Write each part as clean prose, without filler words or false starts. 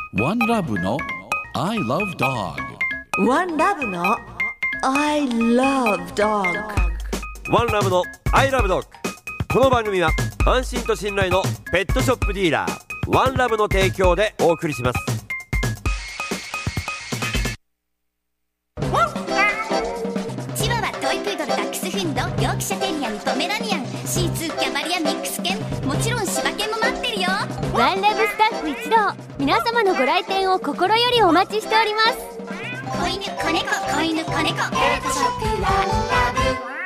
One Love の I Love Dog。 One Love の I Love Dog。 ワンラブのアイラブドッグ。この番組は安心と信頼のペットショップディーラーワンラブの提供でお送りします。 チワワ、トイプードル、ダックスフンド、ヨークシャテリアにポメラニアン、シーツー、キャバリア、ミックス犬、もちろん柴犬も待ってるよ。 ワンラブスタッフ一同、皆様のご来店を心よりお待ちしております。 子犬、子猫、子犬、子猫、ペットショップワンラブ。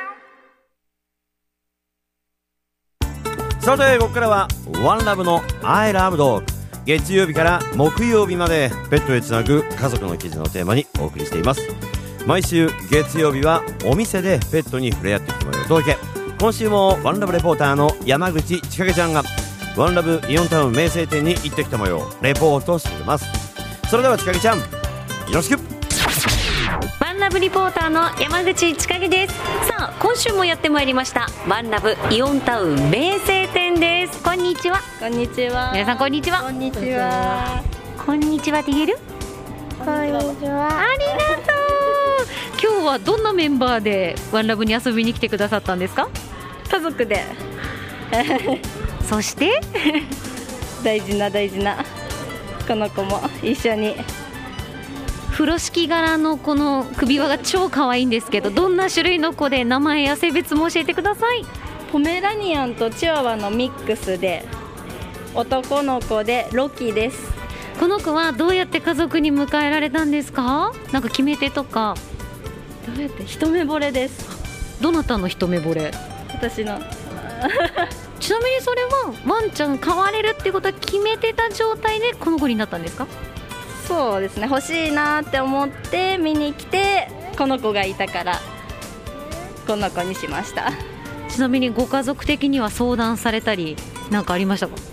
さてここからはワンラブの I Love Dog。 月曜日から木曜日までペットへつなぐ家族の絆をテーマにお送りしています。毎週月曜日はお店でペットに触れ合ってきてもらうお届け。今週もワンラブレポーターの山口千景ちゃんがワンラブイオンタウン名声店に行ってきた模様をレポートしています。それでは千景ちゃんよろしく。 ワンラブリポーターの山口千景です。さあ今週もやってまいりましたワンラブイオンタウン名声店です。こんにちは。 こんにちは。 皆さんこんにちは。 こんにちは。 こんにちはって言える？ こんにちは。 ありがとう。今日はどんなメンバーでワンラブに遊びに来てくださったんですか？ 家族でそして大事なこの子も一緒に。 風呂敷柄のこの首輪が超可愛いんですけど、どんな種類の子で名前や性別も教えてください。 ポメラニアンとチワワのミックスで男の子でロキです。 この子はどうやって家族に迎えられたんですか？なんか決め手とか。 どうやって一目惚れです。 どなたの一目惚れ？ 私のちなみにそれはワンちゃん飼われるってことは決めてた状態でこの子になったんですか？ そうですね、欲しいなって思って見に来てこの子がいたからこの子にしました。 ちなみにご家族的には相談されたりなんかありましたか？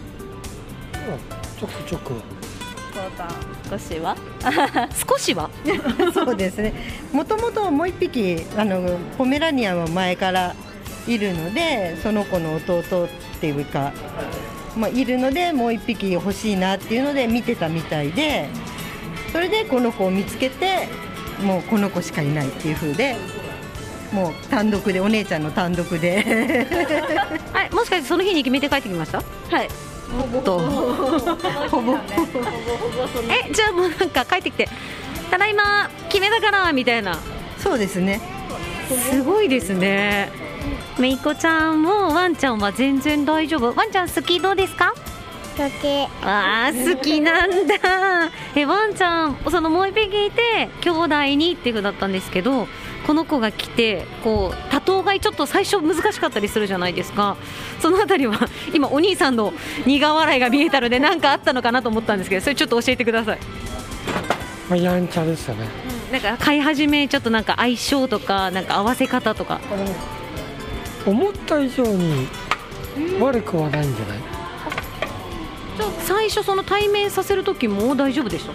ちょくちょく相談少しは少しはそうですね。もともともう一匹ポメラニアンは前からいるので、その子の弟っていうか、いるのでもう一匹欲しいなっていうので見てたみたいで、それでこの子を見つけてもうこの子しかいないっていう風で、もう単独でお姉ちゃんの単独であ、もしかしてその日に決めて帰ってきました？ はい。 おっとほぼじゃあもうなんか帰ってきてただいま決めたからみたいな。 そうですね。 すごいですね。めいこちゃんもワンちゃんは全然大丈夫？ワンちゃん好き？どうですか？ 好き。 あー好きなんだワンちゃんそのもう一匹いて兄弟にっていう風だったんですけど、この子が来てこう多頭飼いちょっと最初難しかったりするじゃないですか。そのあたりは今お兄さんの苦笑いが見えたので何かあったのかなと思ったんですけど、それちょっと教えてください。 やんちゃですよね。 なんか飼い始めちょっとなんか相性とかなんか合わせ方とか思った以上に悪くはないんじゃない？ じゃあ最初その対面させる時も大丈夫でした？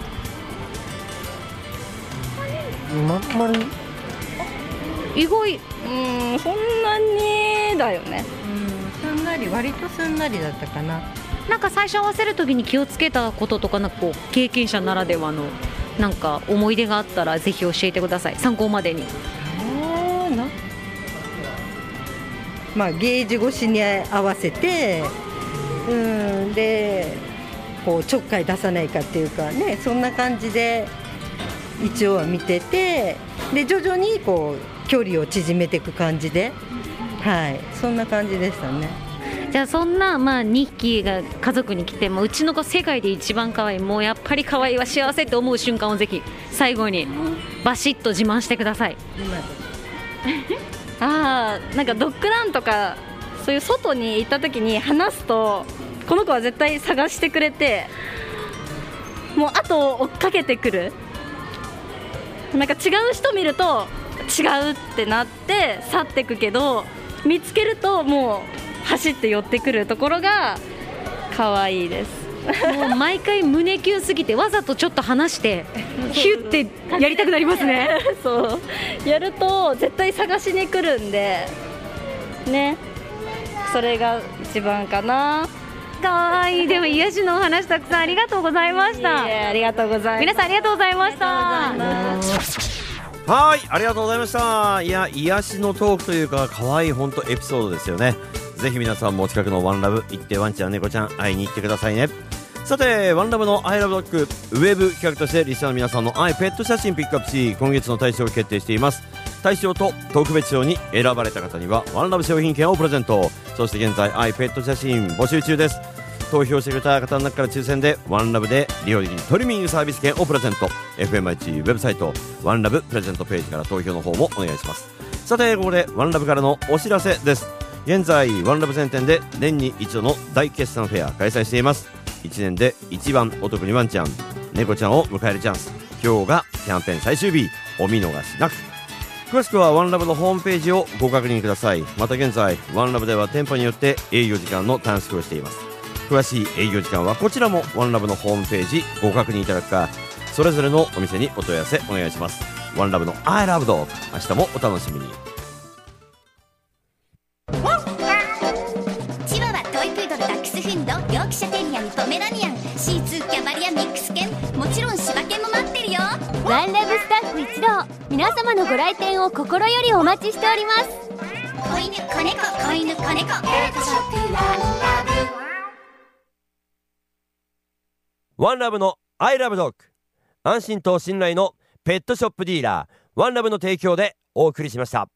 あんまり意外そんなにだよね。 すんなり、割とすんなりだったかな。 なんか最初合わせる時に気をつけたこととか、なんかこう経験者ならではのなんか思い出があったらぜひ教えてください、参考までに。 ゲージ越しに合わせて、でこうちょっかい出さないかっていうかね、そんな感じで一応は見てて、で徐々にこう距離を縮めていく感じで、はい、そんな感じでしたね。 じゃあそんな2匹が家族に来てもうちの子世界で一番可愛い、もうやっぱり可愛いわ幸せって思う瞬間をぜひ最後にバシッと自慢してください。 なんかドッグランとかそういう外に行った時に話すとこの子は絶対探してくれて、もう後を追っかけてくる。なんか違う人見ると違うってなって去ってくけど、見つけるともう走って寄ってくるところが可愛いです。 もう毎回胸キュンすぎてわざとちょっと離してヒュッてやりたくなりますねそうやると絶対探しに来るんでね、それが一番かな。 かわいい。でも癒しのお話たくさんありがとうございました。 ありがとうございます。 皆さんありがとうございました。 はい、ありがとうございました。いや、癒しのトークというか可愛い本当エピソードですよね。ぜひ皆さんもお近くのワンラブ行ってワンちゃん猫ちゃん会いに行ってくださいね。さて、ワンラブのアイラブドッグウェブ企画としてリスナーの皆さんの愛ペット写真ピックアップし、今月の大賞を決定しています。大賞と特別賞に選ばれた方にはワンラブ商品券をプレゼント。そして現在愛ペット写真募集中です。投票してくれた方の中から抽選でワンラブで利用できるトリミングサービス券をプレゼント。 FMIC ウェブサイトワンラブプレゼントページから投票の方もお願いします。さて、ここでワンラブからのお知らせです。現在ワンラブ全店で年に一度の大決算フェア開催しています。1年で一番お得にワンちゃん猫ちゃんを迎えるチャンス。今日がキャンペーン最終日、お見逃しなく。詳しくはワンラブのホームページをご確認ください。また現在ワンラブでは店舗によって営業時間の短縮をしています。詳しい営業時間はこちらもワンラブのホームページご確認いただくか、それぞれのお店にお問い合わせお願いします。ワンラブの I love dog、 明日もお楽しみに。 チワワ、トイプードル、ダックスフンド、ヨークシャテリアにポメラニアン、シーツー、キャバリア、ミックス犬、もちろん柴犬も待ってるよ。 ワンラブスタッフ一同、皆様のご来店を心よりお待ちしております。 子犬、子猫、子犬、子猫、ペットショップワンラブ。 ワンラブの I love dog、 安心と信頼のペットショップディーラーワンラブの提供でお送りしました。